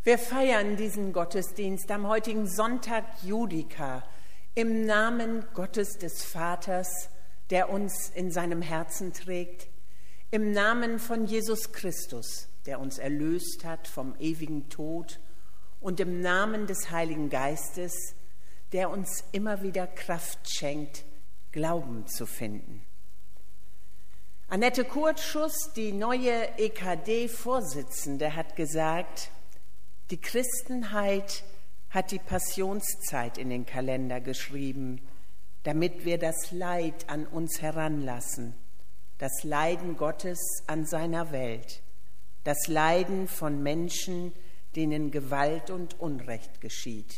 Wir feiern diesen Gottesdienst am heutigen Sonntag Judika im Namen Gottes des Vaters, der uns in seinem Herzen trägt, im Namen von Jesus Christus, der uns erlöst hat vom ewigen Tod, und im Namen des Heiligen Geistes, der uns immer wieder Kraft schenkt, Glauben zu finden. Annette Kurtschuss, die neue EKD-Vorsitzende, hat gesagt, die Christenheit hat die Passionszeit in den Kalender geschrieben, damit wir das Leid an uns heranlassen, das Leiden Gottes an seiner Welt, das Leiden von Menschen, denen Gewalt und Unrecht geschieht.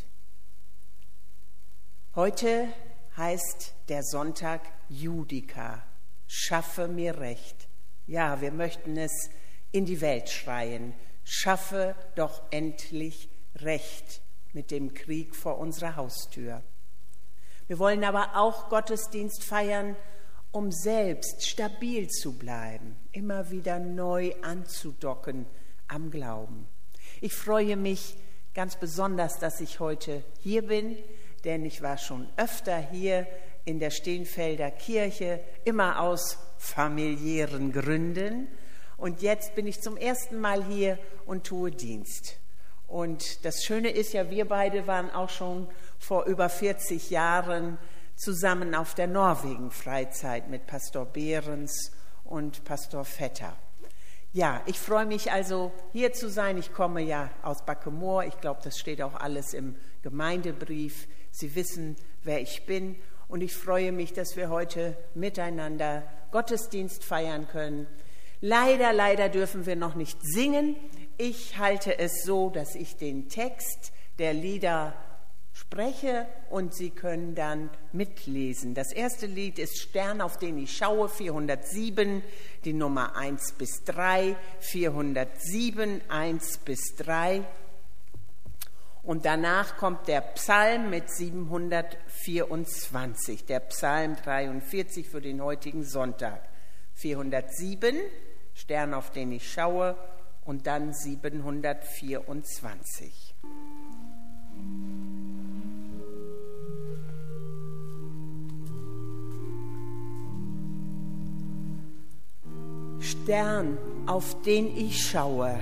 Heute heißt der Sonntag Judika, schaffe mir Recht. Ja, wir möchten es in die Welt schreien, schaffe doch endlich Recht mit dem Krieg vor unserer Haustür. Wir wollen aber auch Gottesdienst feiern, um selbst stabil zu bleiben, immer wieder neu anzudocken am Glauben. Ich freue mich ganz besonders, dass ich heute hier bin, denn ich war schon öfter hier in der Steenfelder Kirche, immer aus familiären Gründen. Und jetzt bin ich zum ersten Mal hier und tue Dienst. Und das Schöne ist ja, wir beide waren auch schon vor über 40 Jahren zusammen auf der Norwegen-Freizeit mit Pastor Behrens und Pastor Vetter. Ja, ich freue mich also, hier zu sein. Ich komme ja aus Backemoor. Ich glaube, das steht auch alles im Gemeindebrief. Sie wissen, wer ich bin. Und ich freue mich, dass wir heute miteinander Gottesdienst feiern können. Leider dürfen wir noch nicht singen. Ich halte es so, dass ich den Text der Lieder spreche und Sie können dann mitlesen. Das erste Lied ist Stern, auf den ich schaue, 407, die Nummer 1 bis 3, 407, 1 bis 3. Und danach kommt der Psalm mit 724, der Psalm 43 für den heutigen Sonntag. 407, Stern, auf den ich schaue, und dann 724. Stern, auf den ich schaue,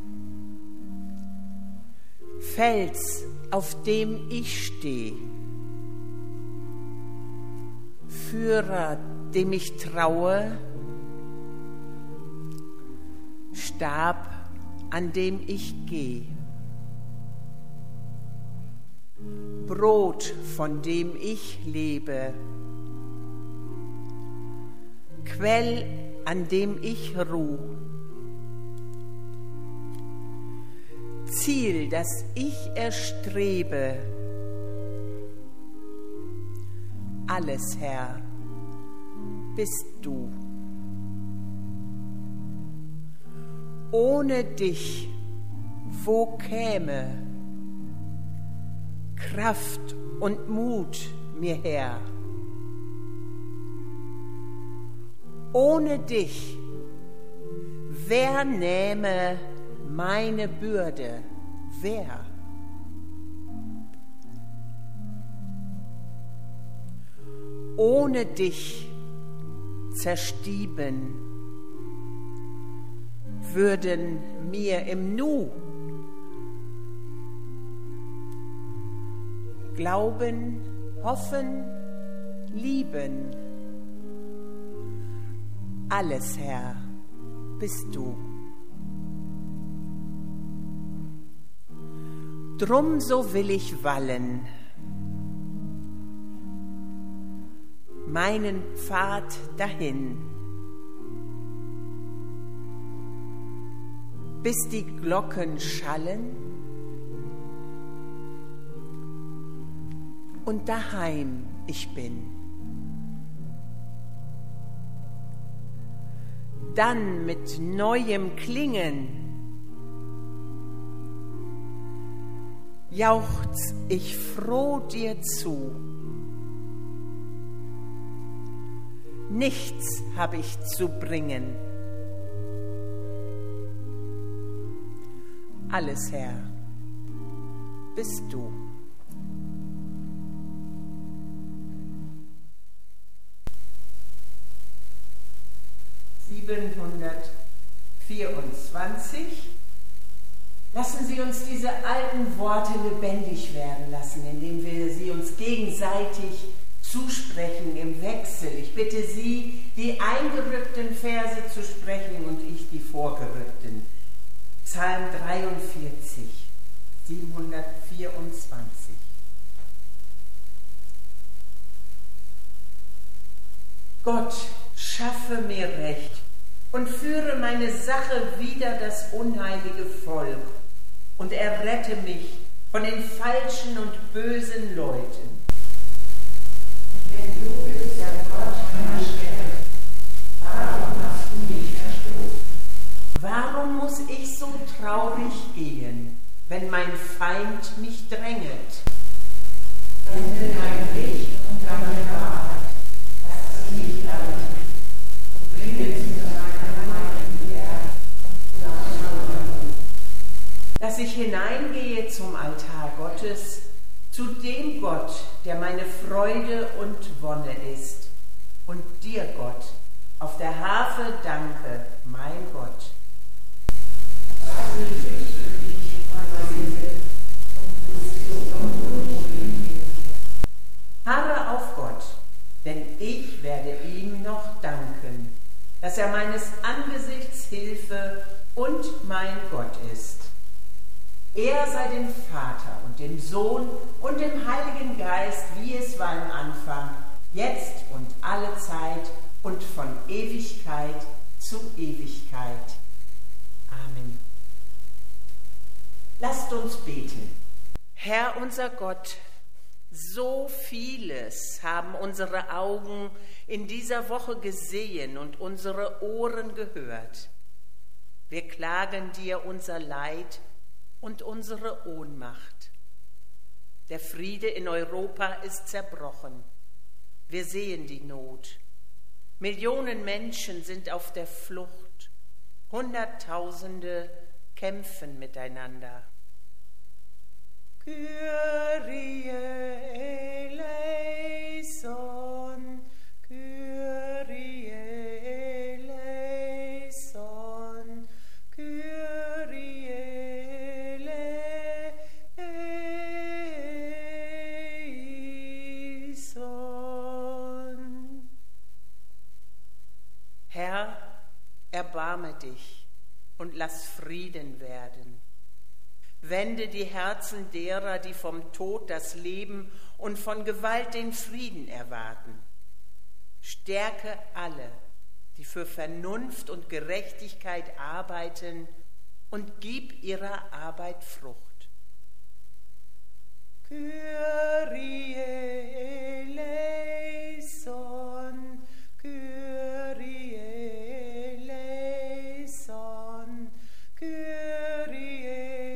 Fels, auf dem ich stehe, Führer, dem ich traue, Stab, an dem ich gehe, Brot, von dem ich lebe, Quell, an dem ich ruh, Ziel, das ich erstrebe, alles, Herr, bist du. Ohne dich, wo käme Kraft und Mut mir her? Ohne dich, wer nähme meine Bürde? Wer? Ohne dich zerstieben würden mir im Nu glauben, hoffen, lieben. Alles, Herr, bist du. Drum so will ich wallen, meinen Pfad dahin, bis die Glocken schallen und daheim ich bin. Dann mit neuem Klingen jauchz ich froh dir zu. Nichts hab ich zu bringen. Alles, Herr, bist du. »724. Lassen Sie uns diese alten Worte lebendig werden lassen, indem wir sie uns gegenseitig zusprechen im Wechsel. Ich bitte Sie, die eingerückten Verse zu sprechen und ich die vorgerückten. Psalm 43, 724. Gott, schaffe mir Recht und führe meine Sache wider das unheilige Volk und errette mich von den falschen und bösen Leuten. Denn du bist der Gott meiner Stärke, warum hast du mich verstoßen? Warum muss ich so traurig gehen, wenn mein Feind mich dränget? Wende dein Licht und deine Wahrheit, lass sie nicht leiden, und bringe zu deiner heiligen Ehre und zu deiner Ruhe. Dass ich hineingehe zum Altar Gottes, zu dem Gott, der meine Freude und Wonne ist, und dir, Gott, auf der Harfe danke, mein Gott. Harre auf Gott, denn ich werde ihm noch danken, dass er meines Angesichts Hilfe und mein Gott ist. Er sei dem Vater und dem Sohn und dem Heiligen Geist, wie es war im Anfang, jetzt und alle Zeit und von Ewigkeit zu Ewigkeit. Amen. Lasst uns beten. Herr unser Gott, so vieles haben unsere Augen in dieser Woche gesehen und unsere Ohren gehört. Wir klagen dir unser Leid und unsere Ohnmacht. Der Friede in Europa ist zerbrochen. Wir sehen die Not. Millionen Menschen sind auf der Flucht. Hunderttausende kämpfen miteinander. Kyrie eleison, Kyrie eleison, Kyrie eleison. Herr, erbarme dich und lass Frieden werden. Wende die Herzen derer, die vom Tod das Leben und von Gewalt den Frieden erwarten. Stärke alle, die für Vernunft und Gerechtigkeit arbeiten, und gib ihrer Arbeit Frucht. Kyrie eleison, Kyrie eleison, Kyrie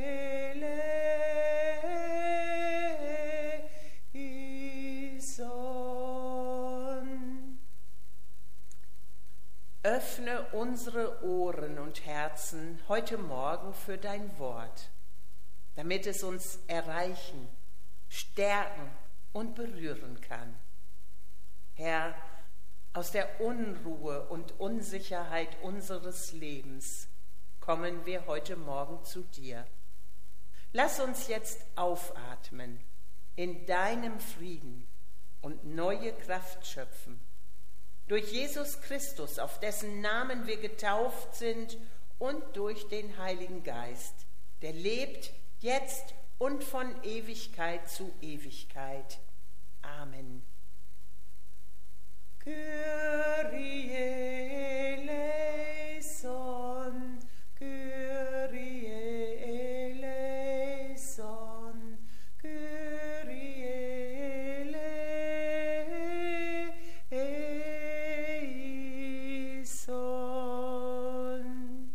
eleison. Öffne unsere Ohren und Herzen heute Morgen für dein Wort, damit es uns erreichen, stärken und berühren kann. Herr, aus der Unruhe und Unsicherheit unseres Lebens kommen wir heute Morgen zu dir. Lass uns jetzt aufatmen in deinem Frieden und neue Kraft schöpfen. Durch Jesus Christus, auf dessen Namen wir getauft sind, und durch den Heiligen Geist, der lebt jetzt und von Ewigkeit zu Ewigkeit. Amen. Kyrie eleison, Kyrie eleison, Kyrie eleison.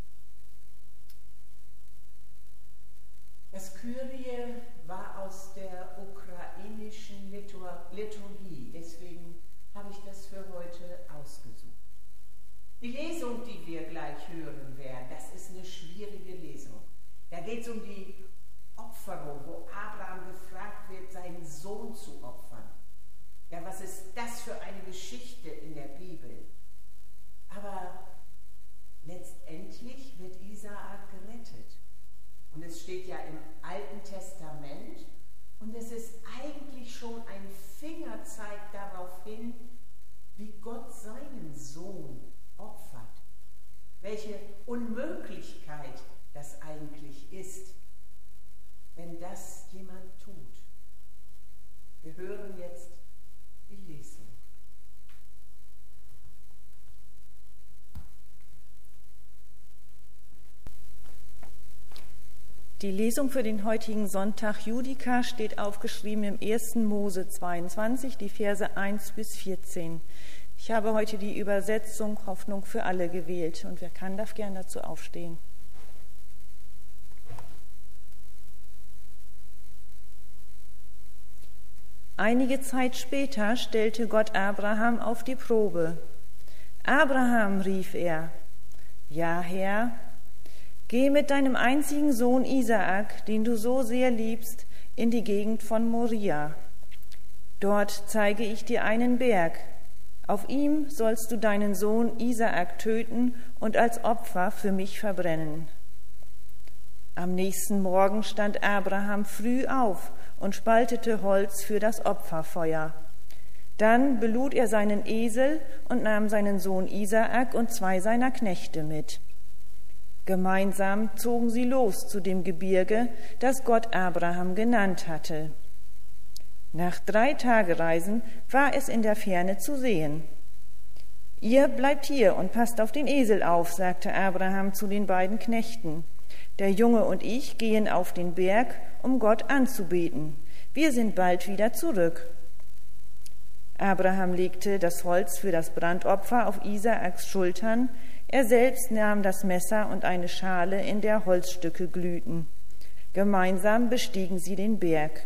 Das Kyrie war aus der ukrainischen Liturgie, deswegen habe ich das für heute ausgesucht. Die Lesung, die welche Unmöglichkeit das eigentlich ist, wenn das jemand tut. Wir hören jetzt die Lesung. Die Lesung für den heutigen Sonntag Judika steht aufgeschrieben im 1. Mose 22, die Verse 1 bis 14. Ich habe heute die Übersetzung Hoffnung für alle gewählt und wer kann, darf gern dazu aufstehen. Einige Zeit später stellte Gott Abraham auf die Probe. Abraham, rief er. Ja, Herr. Geh mit deinem einzigen Sohn Isaak, den du so sehr liebst, in die Gegend von Moria. Dort zeige ich dir einen Berg. Auf ihm sollst du deinen Sohn Isaak töten und als Opfer für mich verbrennen. Am nächsten Morgen stand Abraham früh auf und spaltete Holz für das Opferfeuer. Dann belud er seinen Esel und nahm seinen Sohn Isaak und 2 seiner Knechte mit. Gemeinsam zogen sie los zu dem Gebirge, das Gott Abraham genannt hatte. Nach 3 Tagereisen war es in der Ferne zu sehen. Ihr bleibt hier und passt auf den Esel auf, sagte Abraham zu den beiden Knechten. Der Junge und ich gehen auf den Berg, um Gott anzubeten. Wir sind bald wieder zurück. Abraham legte das Holz für das Brandopfer auf Isaaks Schultern. Er selbst nahm das Messer und eine Schale, in der Holzstücke glühten. Gemeinsam bestiegen sie den Berg.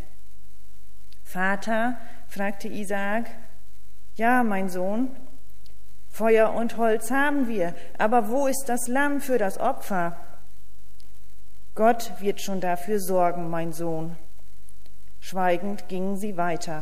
»Vater«, fragte Isaak. »Ja, mein Sohn.« »Feuer und Holz haben wir, aber wo ist das Lamm für das Opfer?« »Gott wird schon dafür sorgen, mein Sohn.« Schweigend gingen sie weiter.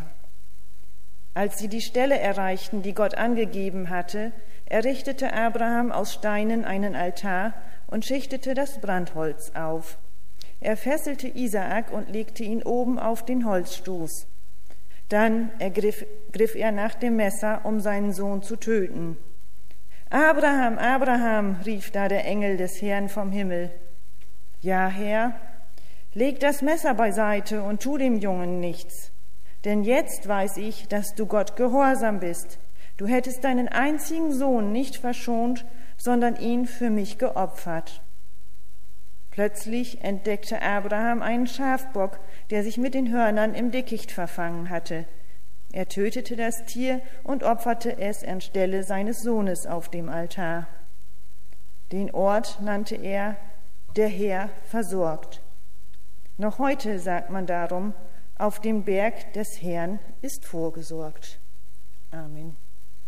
Als sie die Stelle erreichten, die Gott angegeben hatte, errichtete Abraham aus Steinen einen Altar und schichtete das Brandholz auf. Er fesselte Isaak und legte ihn oben auf den Holzstoß. Dann griff er nach dem Messer, um seinen Sohn zu töten. »Abraham, Abraham«, rief da der Engel des Herrn vom Himmel. »Ja, Herr, leg das Messer beiseite und tu dem Jungen nichts. Denn jetzt weiß ich, dass du Gott gehorsam bist. Du hättest deinen einzigen Sohn nicht verschont, sondern ihn für mich geopfert.« Plötzlich entdeckte Abraham einen Schafbock, der sich mit den Hörnern im Dickicht verfangen hatte. Er tötete das Tier und opferte es anstelle seines Sohnes auf dem Altar. Den Ort nannte er »Der Herr versorgt«. Noch heute sagt man darum, auf dem Berg des Herrn ist vorgesorgt. Amen.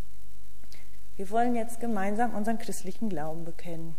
Wir wollen jetzt gemeinsam unseren christlichen Glauben bekennen.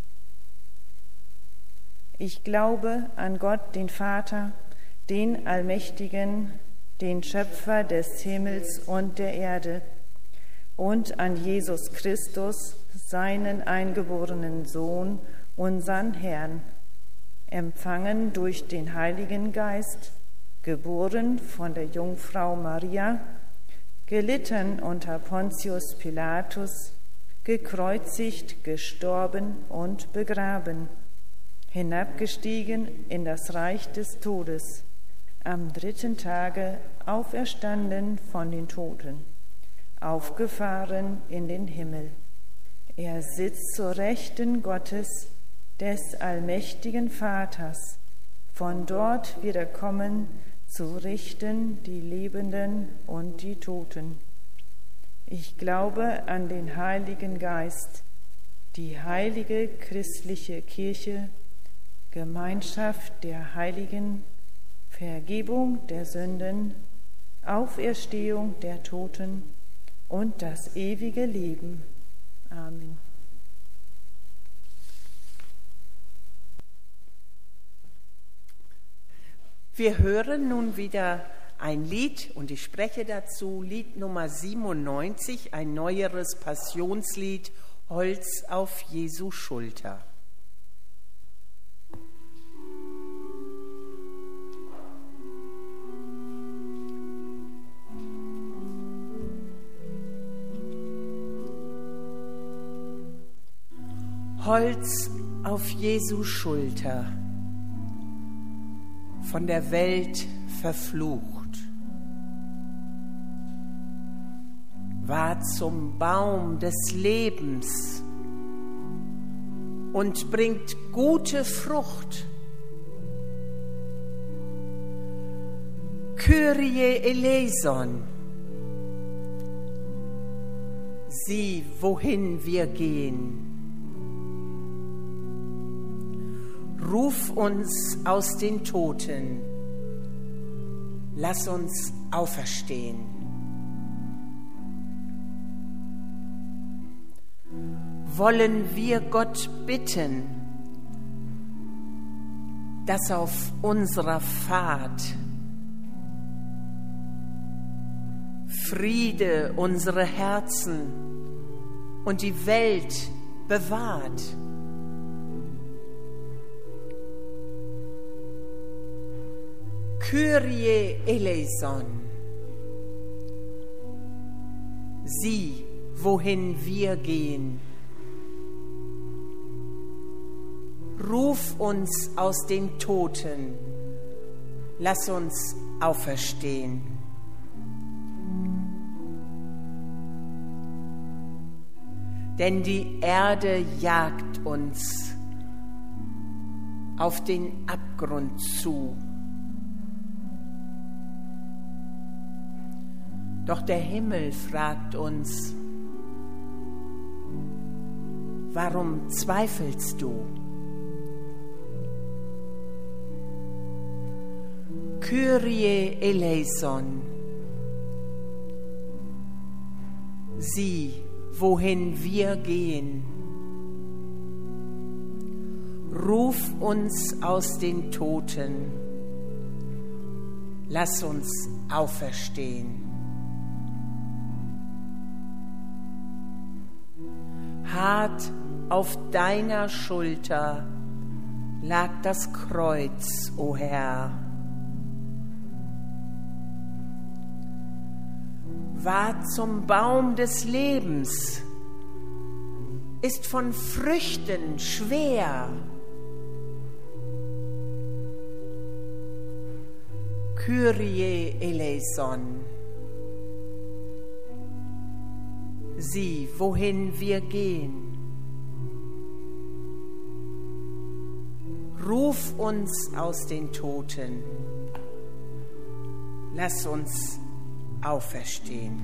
Ich glaube an Gott, den Vater, den Allmächtigen, den Schöpfer des Himmels und der Erde, und an Jesus Christus, seinen eingeborenen Sohn, unseren Herrn, empfangen durch den Heiligen Geist, geboren von der Jungfrau Maria, gelitten unter Pontius Pilatus, gekreuzigt, gestorben und begraben, hinabgestiegen in das Reich des Todes, am 3. Tage auferstanden von den Toten, aufgefahren in den Himmel. Er sitzt zur Rechten Gottes, des allmächtigen Vaters. Von dort wird er kommen, zu richten die Lebenden und die Toten. Ich glaube an den Heiligen Geist, die heilige christliche Kirche, Gemeinschaft der Heiligen, Vergebung der Sünden, Auferstehung der Toten und das ewige Leben. Amen. Wir hören nun wieder ein Lied und ich spreche dazu Lied Nummer 97, ein neueres Passionslied, Holz auf Jesu Schulter. Holz auf Jesu Schulter, von der Welt verflucht, ward zum Baum des Lebens und bringt gute Frucht. Kyrie eleison, sieh, wohin wir gehen. Ruf uns aus den Toten, lass uns auferstehen. Wollen wir Gott bitten, dass auf unserer Fahrt Friede unsere Herzen und die Welt bewahrt. Kyrie eleison, sieh, wohin wir gehen. Ruf uns aus den Toten, lass uns auferstehen. Denn die Erde jagt uns auf den Abgrund zu. Doch der Himmel fragt uns, warum zweifelst du? Kyrie eleison, sieh, wohin wir gehen. Ruf uns aus den Toten, lass uns auferstehen. Hart auf deiner Schulter lag das Kreuz, o Herr. Ward zum Baum des Lebens, ist von Früchten schwer. Kyrie eleison, sieh, wohin wir gehen. Ruf uns aus den Toten, lass uns auferstehen.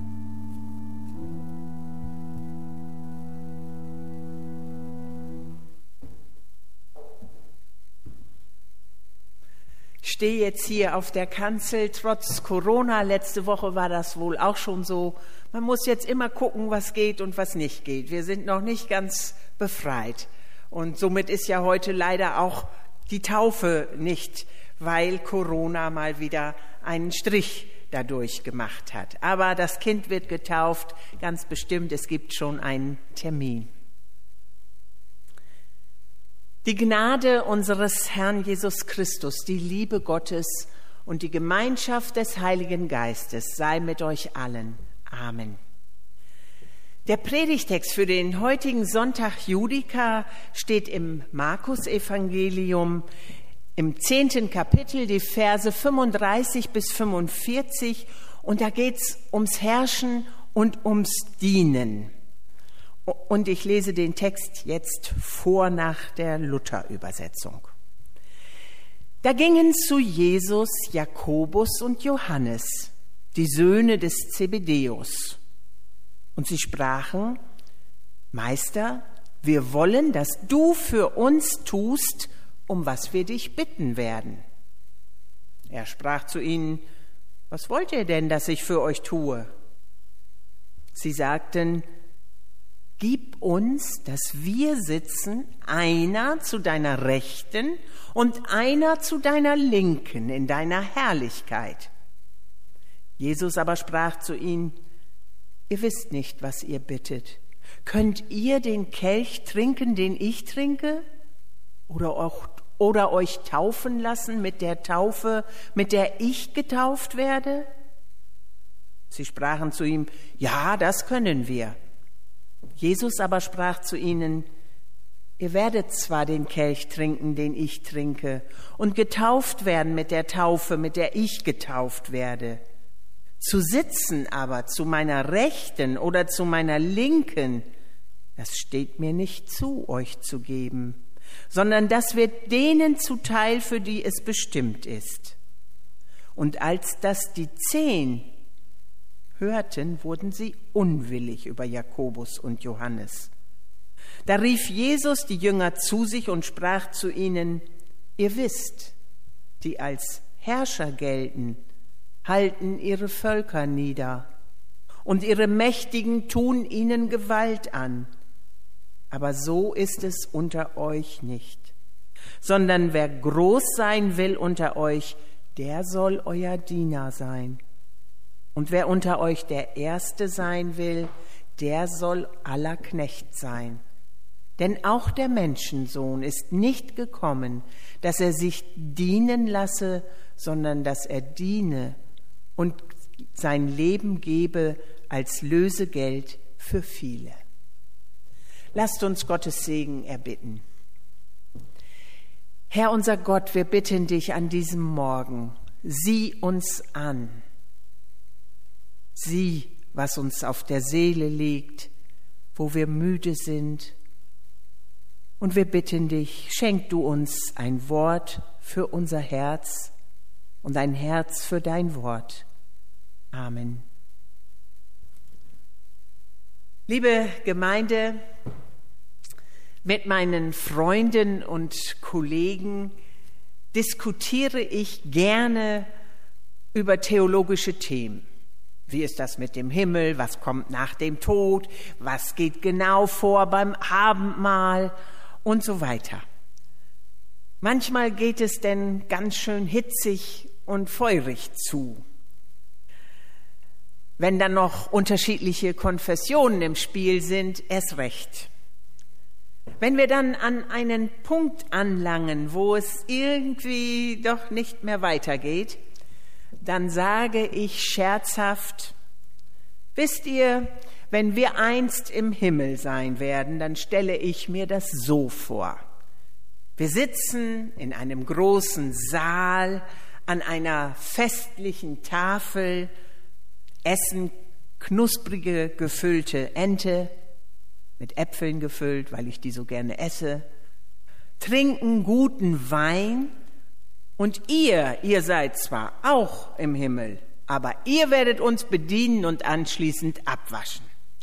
Ich stehe jetzt hier auf der Kanzel, trotz Corona. Letzte Woche war das wohl auch schon so. Man muss jetzt immer gucken, was geht und was nicht geht. Wir sind noch nicht ganz befreit. Und somit ist ja heute leider auch die Taufe nicht, weil Corona mal wieder einen Strich dadurch gemacht hat. Aber das Kind wird getauft, ganz bestimmt, es gibt schon einen Termin. Die Gnade unseres Herrn Jesus Christus, die Liebe Gottes und die Gemeinschaft des Heiligen Geistes sei mit euch allen. Amen. Der Predigtext für den heutigen Sonntag Judika steht im Markus-Evangelium im 10. Kapitel, die Verse 35 bis 45, und da geht es ums Herrschen und ums Dienen. Und ich lese den Text jetzt vor nach der Luther-Übersetzung. Da gingen zu Jesus Jakobus und Johannes, die Söhne des Zebedäus. Und sie sprachen: Meister, wir wollen, dass du für uns tust, um was wir dich bitten werden. Er sprach zu ihnen: Was wollt ihr denn, dass ich für euch tue? Sie sagten: Gib uns, dass wir sitzen, einer zu deiner Rechten und einer zu deiner Linken in deiner Herrlichkeit. Jesus aber sprach zu ihnen: Ihr wisst nicht, was ihr bittet. Könnt ihr den Kelch trinken, den ich trinke? Oder euch taufen lassen mit der Taufe, mit der ich getauft werde? Sie sprachen zu ihm: Ja, das können wir. Jesus aber sprach zu ihnen: Ihr werdet zwar den Kelch trinken, den ich trinke, und getauft werden mit der Taufe, mit der ich getauft werde. Zu sitzen aber zu meiner Rechten oder zu meiner Linken, das steht mir nicht zu, euch zu geben, sondern das wird denen zuteil, für die es bestimmt ist. Und als das die 10 hörten, wurden sie unwillig über Jakobus und Johannes. Da rief Jesus die Jünger zu sich und sprach zu ihnen: Ihr wisst, die als Herrscher gelten, halten ihre Völker nieder, und ihre Mächtigen tun ihnen Gewalt an. Aber so ist es unter euch nicht, sondern wer groß sein will unter euch, der soll euer Diener sein. Und wer unter euch der Erste sein will, der soll aller Knecht sein. Denn auch der Menschensohn ist nicht gekommen, dass er sich dienen lasse, sondern dass er diene und sein Leben gebe als Lösegeld für viele. Lasst uns Gottes Segen erbitten. Herr unser Gott, wir bitten dich an diesem Morgen, sieh uns an. Sieh, was uns auf der Seele liegt, wo wir müde sind. Und wir bitten dich, schenk du uns ein Wort für unser Herz und ein Herz für dein Wort. Amen. Liebe Gemeinde, mit meinen Freunden und Kollegen diskutiere ich gerne über theologische Themen. Wie ist das mit dem Himmel? Was kommt nach dem Tod? Was geht genau vor beim Abendmahl? Und so weiter. Manchmal geht es denn ganz schön hitzig und feurig zu. Wenn dann noch unterschiedliche Konfessionen im Spiel sind, erst recht. Wenn wir dann an einen Punkt anlangen, wo es irgendwie doch nicht mehr weitergeht, dann sage ich scherzhaft: Wisst ihr, wenn wir einst im Himmel sein werden, dann stelle ich mir das so vor. Wir sitzen in einem großen Saal an einer festlichen Tafel, essen knusprige, gefüllte Ente, mit Äpfeln gefüllt, weil ich die so gerne esse, trinken guten Wein, und ihr seid zwar auch im Himmel, aber ihr werdet uns bedienen und anschließend abwaschen.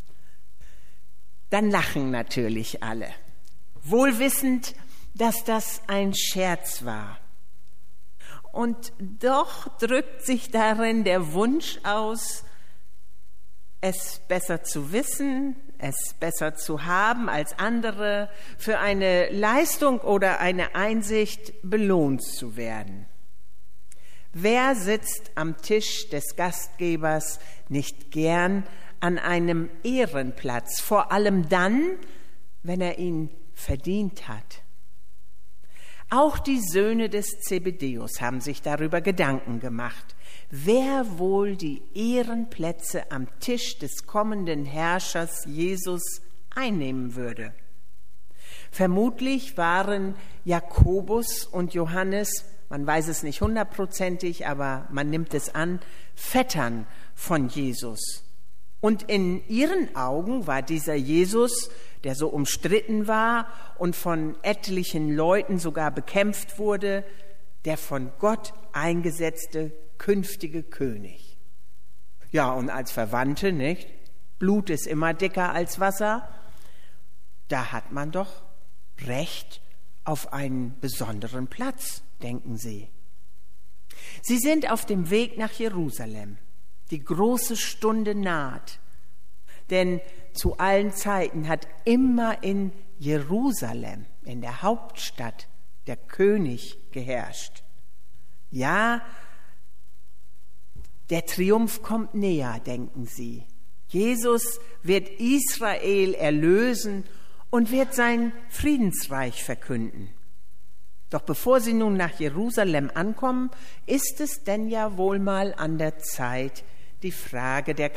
Dann lachen natürlich alle, wohl wissend, dass das ein Scherz war. Und doch drückt sich darin der Wunsch aus, es besser zu wissen, es besser zu haben als andere, für eine Leistung oder eine Einsicht belohnt zu werden. Wer sitzt am Tisch des Gastgebers nicht gern an einem Ehrenplatz, vor allem dann, wenn er ihn verdient hat? Auch die Söhne des Zebedeus haben sich darüber Gedanken gemacht, wer wohl die Ehrenplätze am Tisch des kommenden Herrschers Jesus einnehmen würde. Vermutlich waren Jakobus und Johannes, man weiß es nicht 100%, aber man nimmt es an, Vettern von Jesus. Und in ihren Augen war dieser Jesus, der so umstritten war und von etlichen Leuten sogar bekämpft wurde, der von Gott eingesetzte künftige König. Ja, und als Verwandte, nicht? Blut ist immer dicker als Wasser. Da hat man doch Recht auf einen besonderen Platz, denken sie. Sie sind auf dem Weg nach Jerusalem. Die große Stunde naht. Denn zu allen Zeiten hat immer in Jerusalem, in der Hauptstadt, der König geherrscht. Ja, der Triumph kommt näher, denken sie. Jesus wird Israel erlösen und wird sein Friedensreich verkünden. Doch bevor sie nun nach Jerusalem ankommen, ist es denn ja wohl mal an der Zeit, die Frage der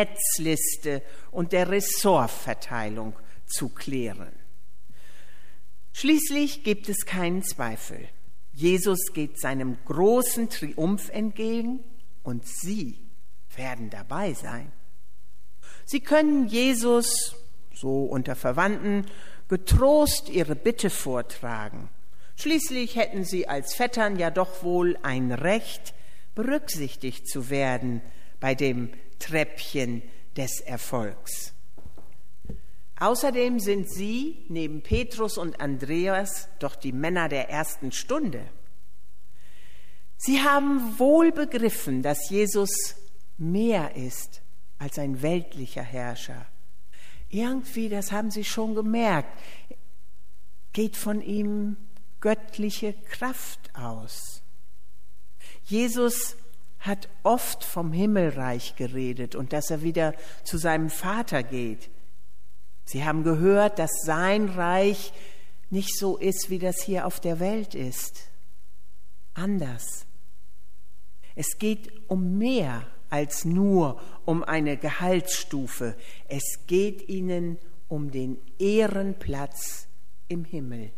Kabinettsliste und der Ressortverteilung zu klären. Schließlich gibt es keinen Zweifel. Jesus geht seinem großen Triumph entgegen und Sie werden dabei sein. Sie können Jesus, so unter Verwandten, getrost Ihre Bitte vortragen. Schließlich hätten Sie als Vettern ja doch wohl ein Recht, berücksichtigt zu werden bei dem Treppchen des Erfolgs. Außerdem sind Sie, neben Petrus und Andreas, doch die Männer der ersten Stunde. Sie haben wohl begriffen, dass Jesus mehr ist als ein weltlicher Herrscher. Irgendwie, das haben Sie schon gemerkt, geht von ihm göttliche Kraft aus. Jesus hat oft vom Himmelreich geredet und dass er wieder zu seinem Vater geht. Sie haben gehört, dass sein Reich nicht so ist, wie das hier auf der Welt ist. Anders. Es geht um mehr als nur um eine Gehaltsstufe. Es geht ihnen um den Ehrenplatz im Himmel.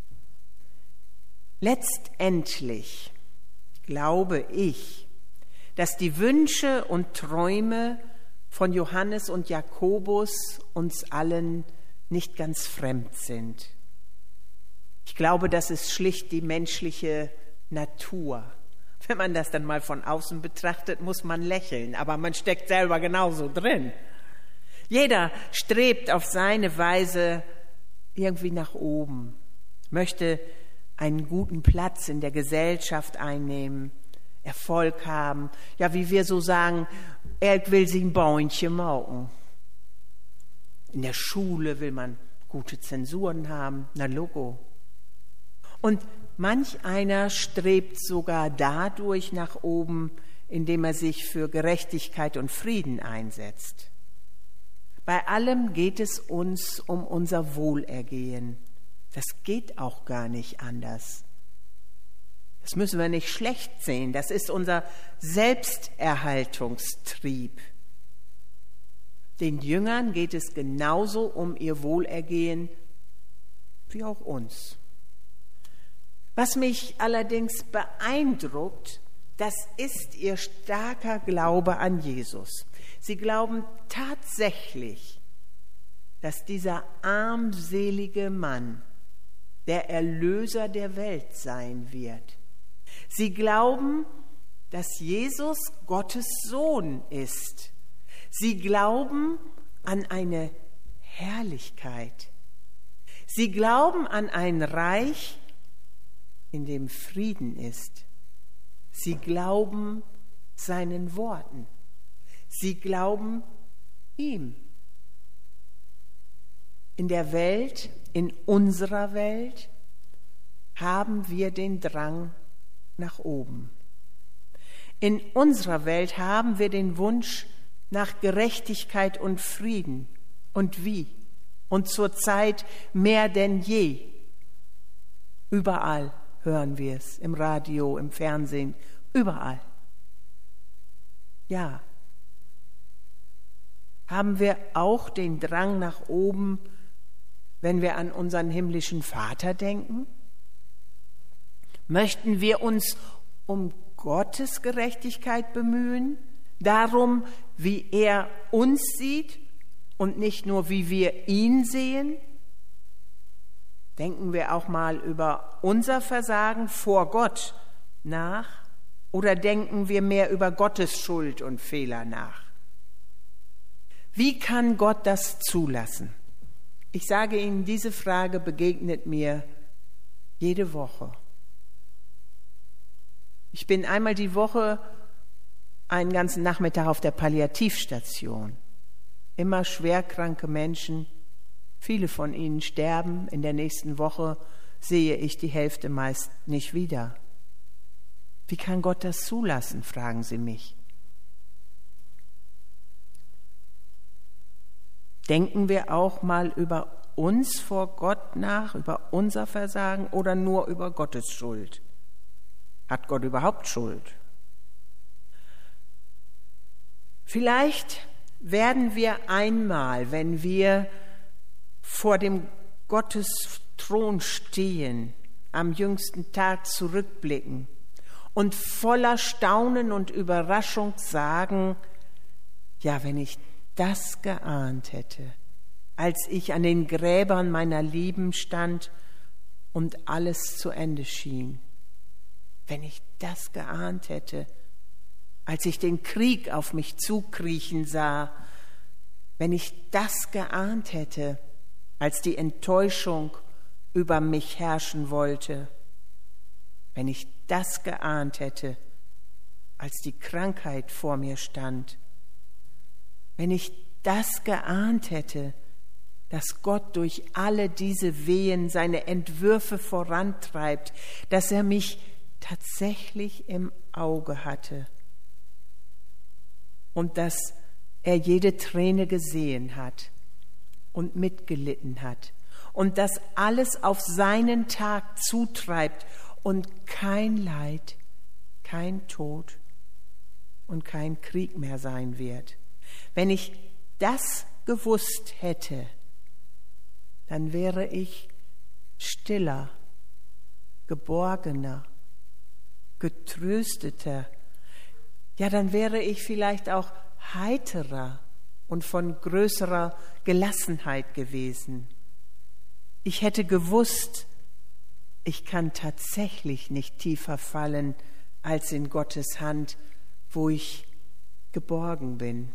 Letztendlich glaube ich, dass die Wünsche und Träume von Johannes und Jakobus uns allen nicht ganz fremd sind. Ich glaube, das ist schlicht die menschliche Natur. Wenn man das dann mal von außen betrachtet, muss man lächeln, aber man steckt selber genauso drin. Jeder strebt auf seine Weise irgendwie nach oben, möchte einen guten Platz in der Gesellschaft einnehmen, Erfolg haben. Ja, wie wir so sagen, er will sich ein Bäumchen mauken. In der Schule will man gute Zensuren haben, na Logo. Und manch einer strebt sogar dadurch nach oben, indem er sich für Gerechtigkeit und Frieden einsetzt. Bei allem geht es uns um unser Wohlergehen. Das geht auch gar nicht anders. Das müssen wir nicht schlecht sehen. Das ist unser Selbsterhaltungstrieb. Den Jüngern geht es genauso um ihr Wohlergehen wie auch uns. Was mich allerdings beeindruckt, das ist ihr starker Glaube an Jesus. Sie glauben tatsächlich, dass dieser armselige Mann der Erlöser der Welt sein wird. Sie glauben, dass Jesus Gottes Sohn ist. Sie glauben an eine Herrlichkeit. Sie glauben an ein Reich, in dem Frieden ist. Sie glauben seinen Worten. Sie glauben ihm. In der Welt, in unserer Welt, haben wir den Drang nach oben. In unserer Welt haben wir den Wunsch nach Gerechtigkeit und Frieden. Und wie? Und zurzeit mehr denn je. Überall hören wir es, im Radio, im Fernsehen, überall. Ja. Haben wir auch den Drang nach oben, wenn wir an unseren himmlischen Vater denken? Möchten wir uns um Gottes Gerechtigkeit bemühen, darum, wie er uns sieht und nicht nur, wie wir ihn sehen? Denken wir auch mal über unser Versagen vor Gott nach oder denken wir mehr über Gottes Schuld und Fehler nach? Wie kann Gott das zulassen? Ich sage Ihnen, diese Frage begegnet mir jede Woche. Ich bin einmal die Woche einen ganzen Nachmittag auf der Palliativstation. Immer schwerkranke Menschen, viele von ihnen sterben. In der nächsten Woche sehe ich die Hälfte meist nicht wieder. Wie kann Gott das zulassen, fragen Sie mich. Denken wir auch mal über uns vor Gott nach, über unser Versagen oder nur über Gottes Schuld? Hat Gott überhaupt Schuld? Vielleicht werden wir einmal, wenn wir vor dem Thron stehen, am jüngsten Tag zurückblicken und voller Staunen und Überraschung sagen, ja, wenn ich das geahnt hätte, als ich an den Gräbern meiner Lieben stand und alles zu Ende schien. Wenn ich das geahnt hätte, als ich den Krieg auf mich zukriechen sah, wenn ich das geahnt hätte, als die Enttäuschung über mich herrschen wollte, wenn ich das geahnt hätte, als die Krankheit vor mir stand, wenn ich das geahnt hätte, dass Gott durch alle diese Wehen seine Entwürfe vorantreibt, dass er mich tatsächlich im Auge hatte und dass er jede Träne gesehen hat und mitgelitten hat und dass alles auf seinen Tag zutreibt und kein Leid, kein Tod und kein Krieg mehr sein wird. Wenn ich das gewusst hätte, dann wäre ich stiller, geborgener, getrösteter. Ja, dann wäre ich vielleicht auch heiterer und von größerer Gelassenheit gewesen. Ich hätte gewusst, ich kann tatsächlich nicht tiefer fallen als in Gottes Hand, wo ich geborgen bin.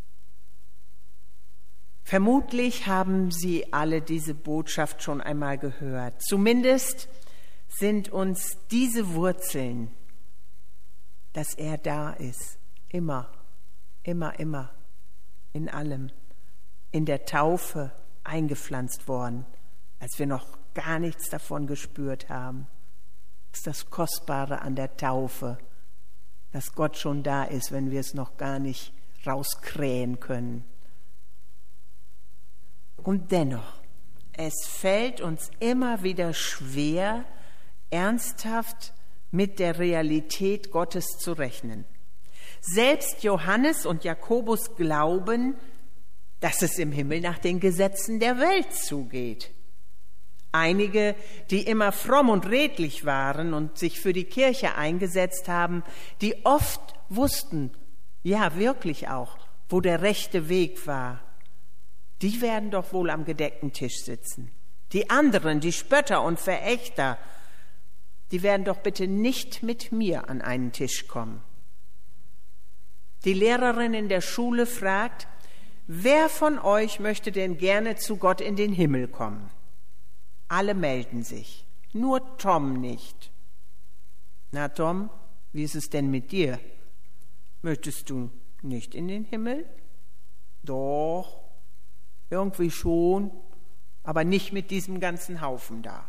Vermutlich haben Sie alle diese Botschaft schon einmal gehört. Zumindest sind uns diese Wurzeln, dass er da ist, immer, immer, immer, in allem, in der Taufe eingepflanzt worden, als wir noch gar nichts davon gespürt haben. Das ist das Kostbare an der Taufe, dass Gott schon da ist, wenn wir es noch gar nicht rauskrähen können. Und dennoch, es fällt uns immer wieder schwer, ernsthaft mit der Realität Gottes zu rechnen. Selbst Johannes und Jakobus glauben, dass es im Himmel nach den Gesetzen der Welt zugeht. Einige, die immer fromm und redlich waren und sich für die Kirche eingesetzt haben, die oft wussten, ja wirklich auch, wo der rechte Weg war, die werden doch wohl am gedeckten Tisch sitzen. Die anderen, die Spötter und Verächter, die werden doch bitte nicht mit mir an einen Tisch kommen. Die Lehrerin in der Schule fragt, wer von euch möchte denn gerne zu Gott in den Himmel kommen? Alle melden sich, nur Tom nicht. Na Tom, wie ist es denn mit dir? Möchtest du nicht in den Himmel? Doch, irgendwie schon, aber nicht mit diesem ganzen Haufen da.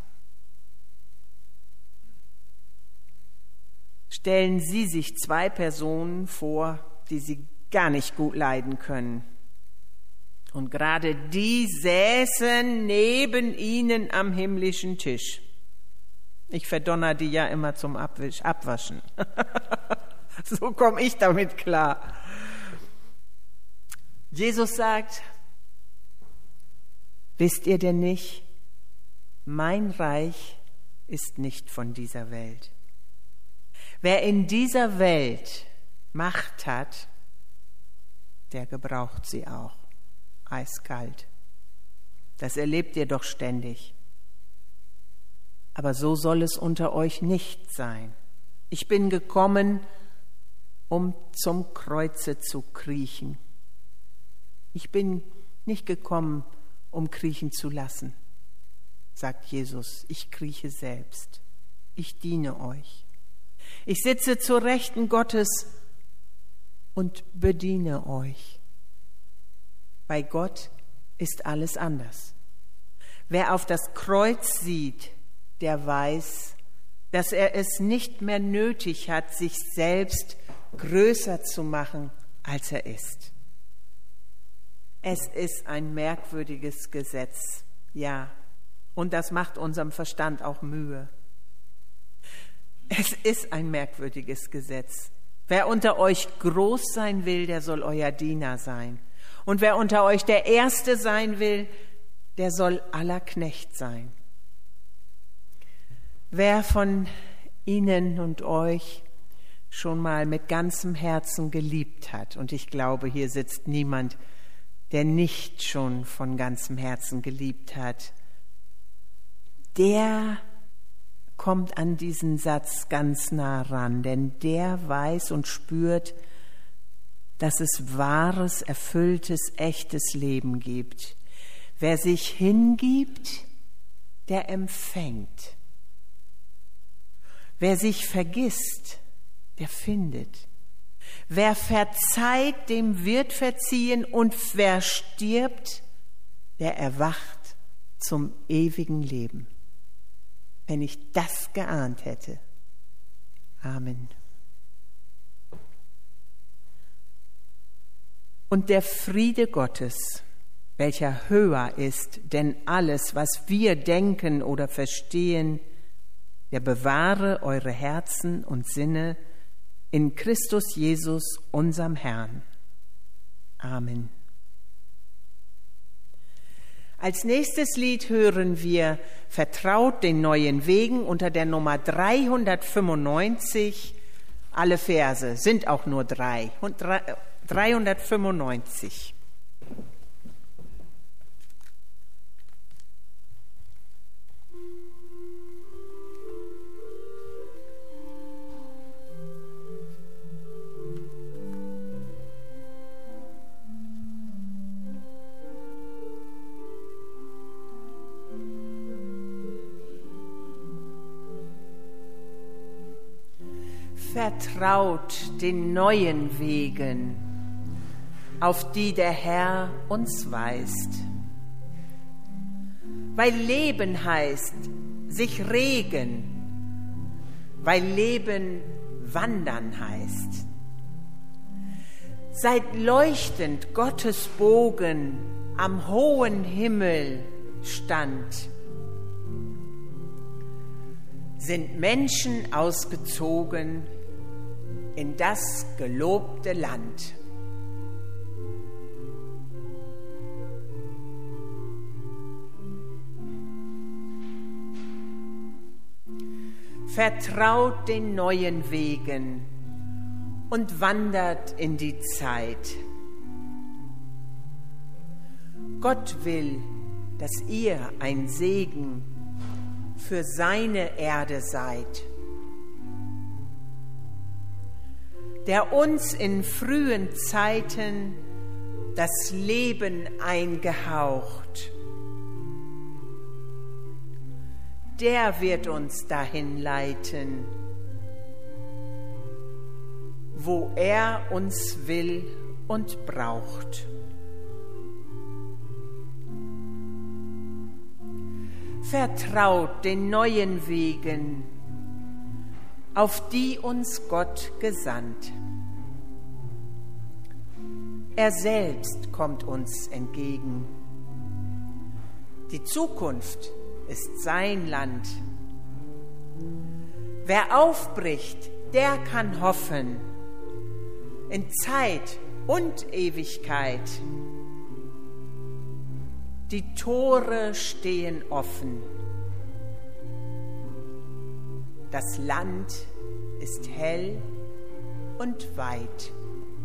Stellen Sie sich zwei Personen vor, die Sie gar nicht gut leiden können. Und gerade die säßen neben Ihnen am himmlischen Tisch. Ich verdonner die ja immer zum Abwaschen. So komme ich damit klar. Jesus sagt, wisst ihr denn nicht, mein Reich ist nicht von dieser Welt. Wer in dieser Welt Macht hat, der gebraucht sie auch. Eiskalt. Das erlebt ihr doch ständig. Aber so soll es unter euch nicht sein. Ich bin gekommen, um zum Kreuze zu kriechen. Ich bin nicht gekommen, um kriechen zu lassen, sagt Jesus. Ich krieche selbst. Ich diene euch. Ich sitze zur Rechten Gottes und bediene euch. Bei Gott ist alles anders. Wer auf das Kreuz sieht, der weiß, dass er es nicht mehr nötig hat, sich selbst größer zu machen, als er ist. Es ist ein merkwürdiges Gesetz, ja, und das macht unserem Verstand auch Mühe. Es ist ein merkwürdiges Gesetz. Wer unter euch groß sein will, der soll euer Diener sein. Und wer unter euch der Erste sein will, der soll aller Knecht sein. Wer von Ihnen und euch schon mal mit ganzem Herzen geliebt hat, und ich glaube, hier sitzt niemand, der nicht schon von ganzem Herzen geliebt hat, der kommt an diesen Satz ganz nah ran, denn der weiß und spürt, dass es wahres, erfülltes, echtes Leben gibt. Wer sich hingibt, der empfängt. Wer sich vergisst, der findet. Wer verzeiht, dem wird verziehen, und wer stirbt, der erwacht zum ewigen Leben. Wenn ich das geahnt hätte. Amen. Und der Friede Gottes, welcher höher ist denn alles, was wir denken oder verstehen, der bewahre eure Herzen und Sinne in Christus Jesus, unserem Herrn. Amen. Als nächstes Lied hören wir Vertraut den neuen Wegen unter der Nummer 395. Alle Verse sind auch nur 395. Vertraut den neuen Wegen, auf die der Herr uns weist. Weil Leben heißt, sich regen, weil Leben wandern heißt. Seit leuchtend Gottes Bogen am hohen Himmel stand, sind Menschen ausgezogen in das gelobte Land. Vertraut den neuen Wegen und wandert in die Zeit. Gott will, dass ihr ein Segen für seine Erde seid, der uns in frühen Zeiten das Leben eingehaucht. Der wird uns dahin leiten, wo er uns will und braucht. Vertraut den neuen Wegen, auf die uns Gott gesandt. Er selbst kommt uns entgegen. Die Zukunft ist sein Land. Wer aufbricht, der kann hoffen, in Zeit und Ewigkeit. Die Tore stehen offen. Das Land ist hell und weit.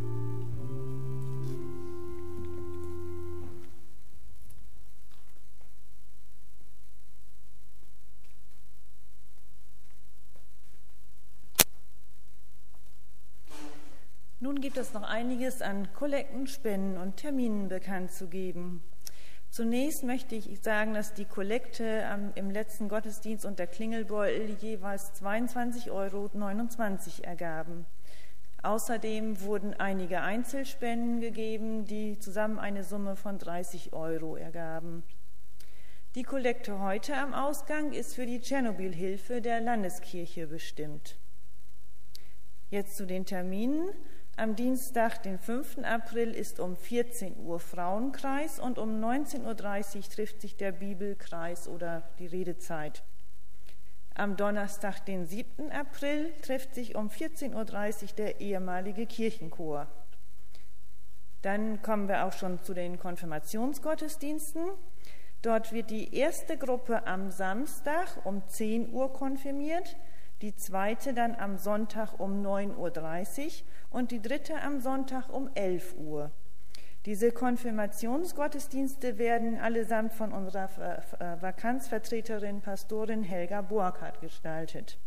Nun gibt es noch einiges an Kollekten, Spenden und Terminen bekannt zu geben. Zunächst möchte ich sagen, dass die Kollekte im letzten Gottesdienst und der Klingelbeutel jeweils 22,29 € ergaben. Außerdem wurden einige Einzelspenden gegeben, die zusammen eine Summe von 30 € ergaben. Die Kollekte heute am Ausgang ist für die Tschernobyl-Hilfe der Landeskirche bestimmt. Jetzt zu den Terminen. Am Dienstag, den 5. April, ist um 14 Uhr Frauenkreis und um 19:30 Uhr trifft sich der Bibelkreis oder die Redezeit. Am Donnerstag, den 7. April, trifft sich um 14:30 Uhr der ehemalige Kirchenchor. Dann kommen wir auch schon zu den Konfirmationsgottesdiensten. Dort wird die erste Gruppe am Samstag um 10 Uhr konfirmiert, die zweite dann am Sonntag um 9.30 Uhr und die dritte am Sonntag um 11 Uhr. Diese Konfirmationsgottesdienste werden allesamt von unserer Vakanzvertreterin, Pastorin Helga Burkhardt gestaltet.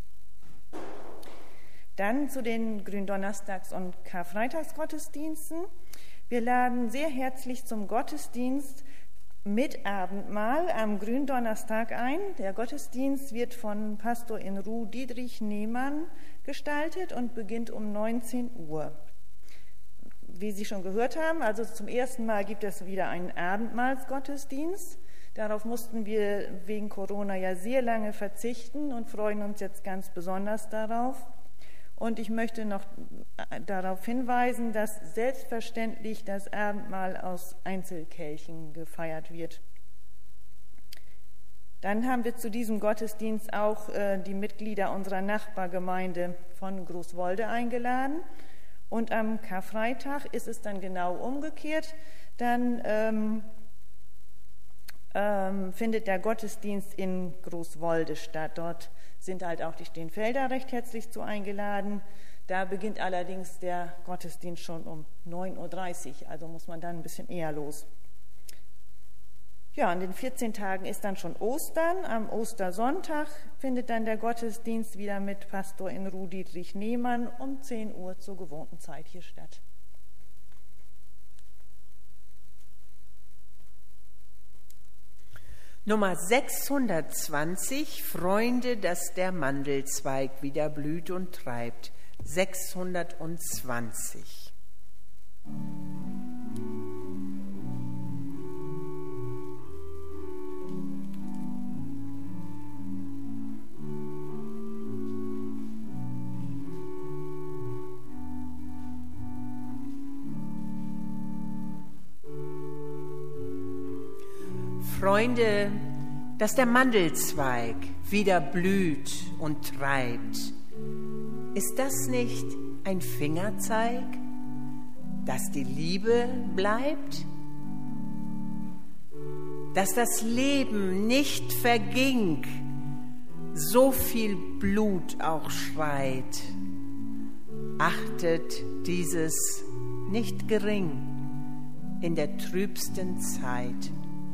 Dann zu den Gründonnerstags- und Karfreitagsgottesdiensten. Wir laden sehr herzlich zum Gottesdienst mit Abendmahl am Gründonnerstag ein. Der Gottesdienst wird von Pastor in Ruh Dietrich Nehmann gestaltet und beginnt um 19 Uhr. Wie Sie schon gehört haben, also zum ersten Mal gibt es wieder einen Abendmahlsgottesdienst. Darauf mussten wir wegen Corona ja sehr lange verzichten und freuen uns jetzt ganz besonders darauf. Und ich möchte noch darauf hinweisen, dass selbstverständlich das Abendmahl aus Einzelkelchen gefeiert wird. Dann haben wir zu diesem Gottesdienst auch die Mitglieder unserer Nachbargemeinde von Großwolde eingeladen. Und am Karfreitag ist es dann genau umgekehrt. Dann findet der Gottesdienst in Großwolde statt. Dort sind halt auch die Steenfelder recht herzlich zu eingeladen. Da beginnt allerdings der Gottesdienst schon um 9.30 Uhr, also muss man dann ein bisschen eher los. Ja, an den 14 Tagen ist dann schon Ostern. Am Ostersonntag findet dann der Gottesdienst wieder mit Pastor in Ruh Dietrich Nehmann um 10 Uhr zur gewohnten Zeit hier statt. Nummer 620, Freunde, dass der Mandelzweig wieder blüht und treibt. 620. Freunde, dass der Mandelzweig wieder blüht und treibt. Ist das nicht ein Fingerzeig, dass die Liebe bleibt? Dass das Leben nicht verging, so viel Blut auch schreit, achtet dieses nicht gering in der trübsten Zeit.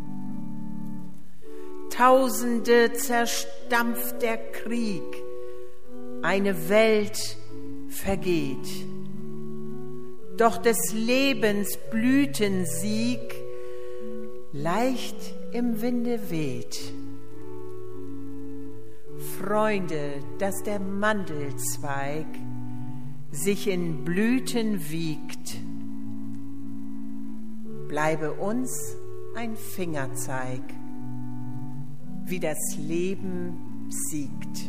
Tausende zerstampft der Krieg, eine Welt vergeht. Doch des Lebens Blütensieg leicht im Winde weht. Freunde, dass der Mandelzweig sich in Blüten wiegt, bleibe uns ein Fingerzeig, wie das Leben siegt.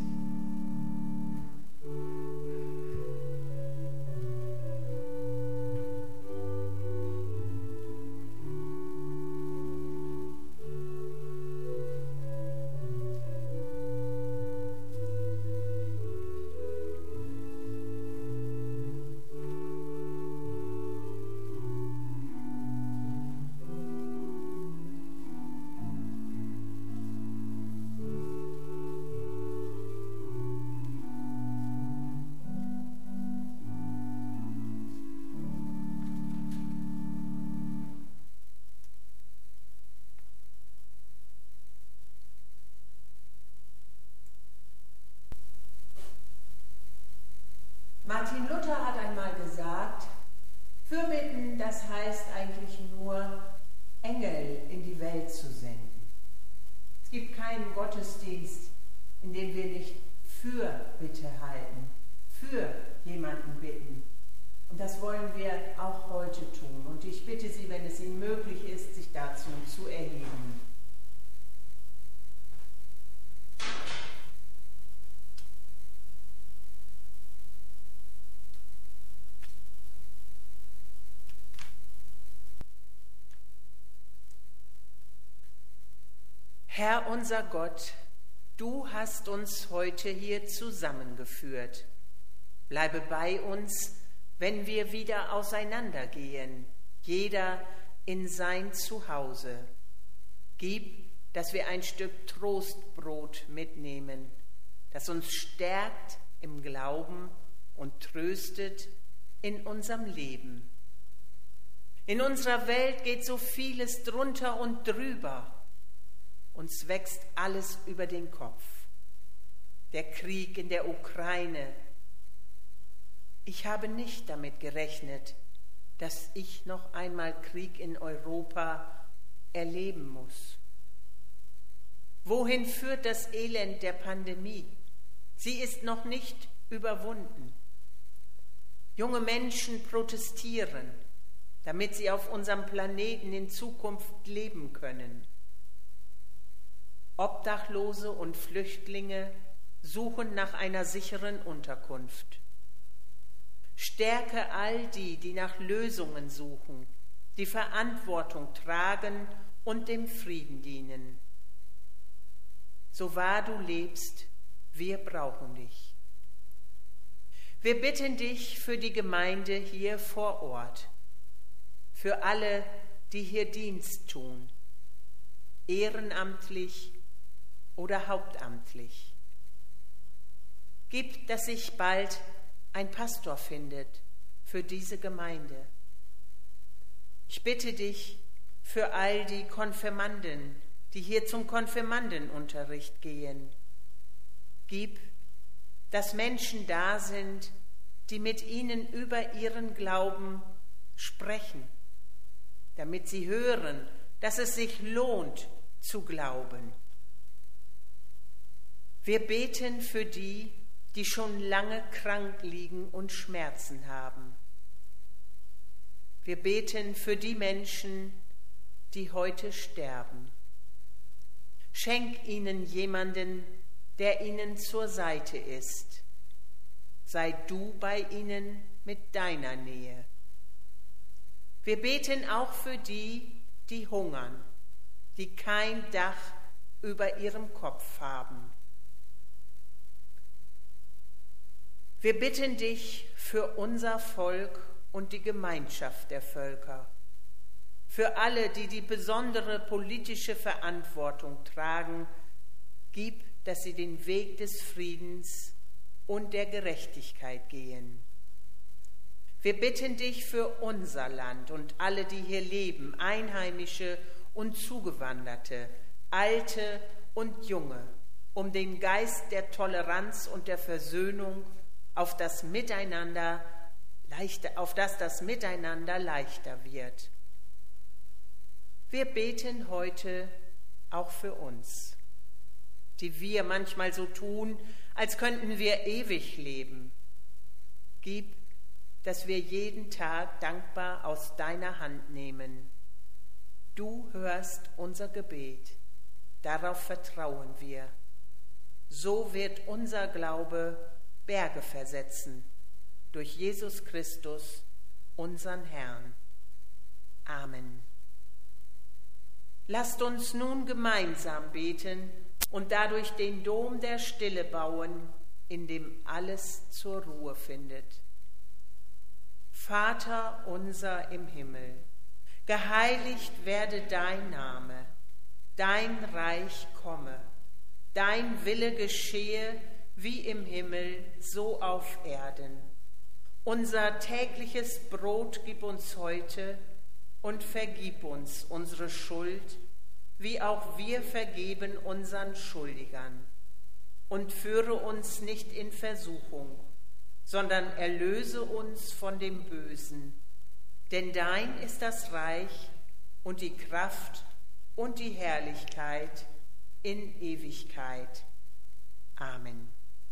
Martin Luther hat einmal gesagt, Fürbitten, das heißt eigentlich nur, Engel in die Welt zu senden. Es gibt keinen Gottesdienst, in dem wir nicht Fürbitte halten, für jemanden bitten. Und das wollen wir auch heute tun. Und ich bitte Sie, wenn es Ihnen möglich ist, sich dazu zu erheben. Herr unser Gott, du hast uns heute hier zusammengeführt. Bleibe bei uns, wenn wir wieder auseinandergehen, jeder in sein Zuhause. Gib, dass wir ein Stück Trostbrot mitnehmen, das uns stärkt im Glauben und tröstet in unserem Leben. In unserer Welt geht so vieles drunter und drüber. Uns wächst alles über den Kopf. Der Krieg in der Ukraine. Ich habe nicht damit gerechnet, dass ich noch einmal Krieg in Europa erleben muss. Wohin führt das Elend der Pandemie? Sie ist noch nicht überwunden. Junge Menschen protestieren, damit sie auf unserem Planeten in Zukunft leben können. Obdachlose und Flüchtlinge suchen nach einer sicheren Unterkunft. Stärke all die, die nach Lösungen suchen, die Verantwortung tragen und dem Frieden dienen. So wahr du lebst, wir brauchen dich. Wir bitten dich für die Gemeinde hier vor Ort, für alle, die hier Dienst tun, ehrenamtlich oder hauptamtlich. Gib, dass sich bald ein Pastor findet für diese Gemeinde. Ich bitte dich für all die Konfirmanden, die hier zum Konfirmandenunterricht gehen. Gib, dass Menschen da sind, die mit ihnen über ihren Glauben sprechen, damit sie hören, dass es sich lohnt zu glauben. Wir beten für die, die schon lange krank liegen und Schmerzen haben. Wir beten für die Menschen, die heute sterben. Schenk ihnen jemanden, der ihnen zur Seite ist. Sei du bei ihnen mit deiner Nähe. Wir beten auch für die, die hungern, die kein Dach über ihrem Kopf haben. Wir bitten dich für unser Volk und die Gemeinschaft der Völker, für alle, die die besondere politische Verantwortung tragen. Gib, dass sie den Weg des Friedens und der Gerechtigkeit gehen. Wir bitten dich für unser Land und alle, die hier leben, Einheimische und Zugewanderte, Alte und Junge, um den Geist der Toleranz und der Versöhnung, auf das das Miteinander leichter wird. Wir beten heute auch für uns, die wir manchmal so tun, als könnten wir ewig leben. Gib, dass wir jeden Tag dankbar aus deiner Hand nehmen. Du hörst unser Gebet, darauf vertrauen wir. So wird unser Glaube Berge versetzen, durch Jesus Christus, unseren Herrn. Amen. Lasst uns nun gemeinsam beten und dadurch den Dom der Stille bauen, in dem alles zur Ruhe findet. Vater unser im Himmel, geheiligt werde dein Name, dein Reich komme, dein Wille geschehe, wie im Himmel, so auf Erden. Unser tägliches Brot gib uns heute und vergib uns unsere Schuld, wie auch wir vergeben unseren Schuldigern. Und führe uns nicht in Versuchung, sondern erlöse uns von dem Bösen. Denn dein ist das Reich und die Kraft und die Herrlichkeit in Ewigkeit. Amen.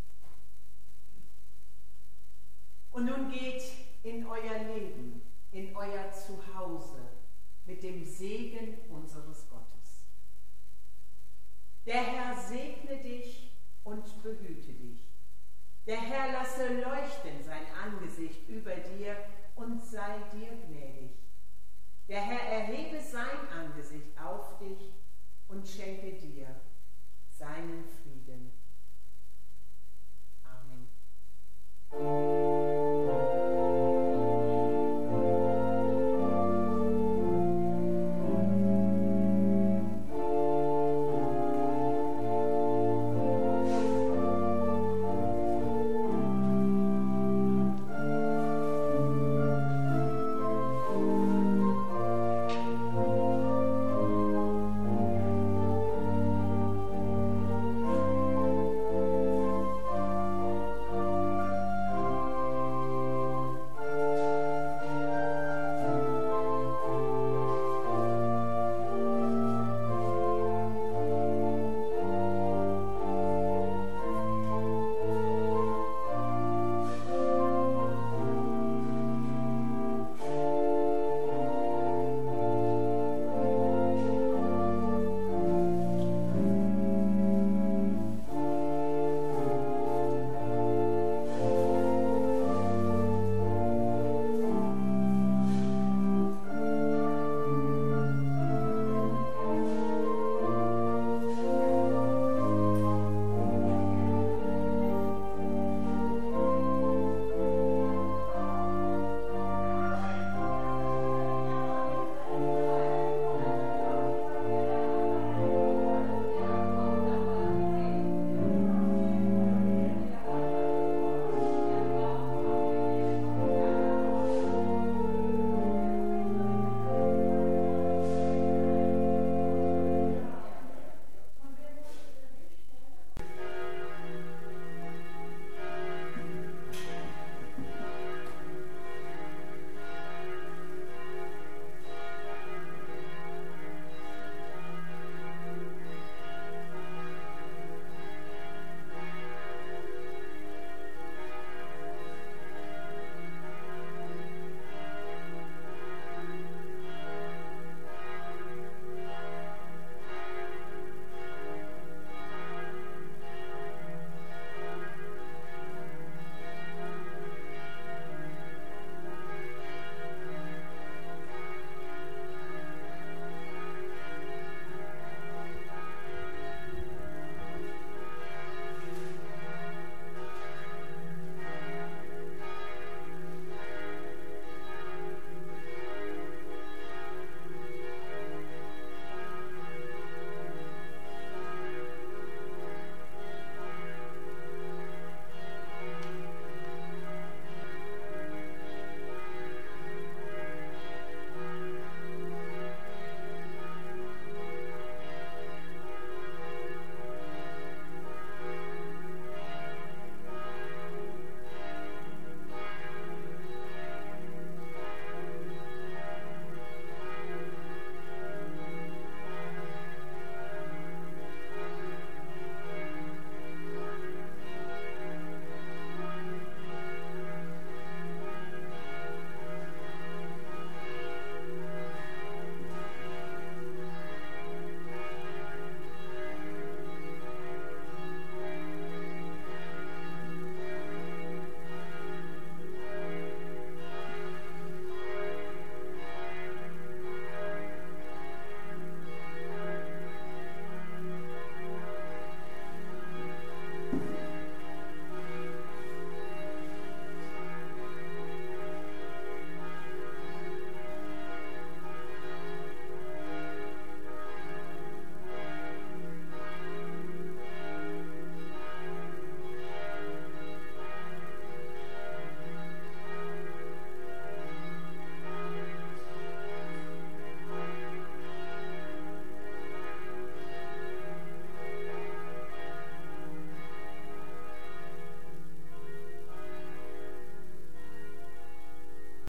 Und nun geht in euer Leben, in euer Zuhause mit dem Segen unseres Gottes. Der Herr segne dich und behüte dich. Der Herr lasse leuchten sein Angesicht über dir und sei dir gnädig. Der Herr erhebe sein Angesicht auf dich und schenke dir seinen Frieden.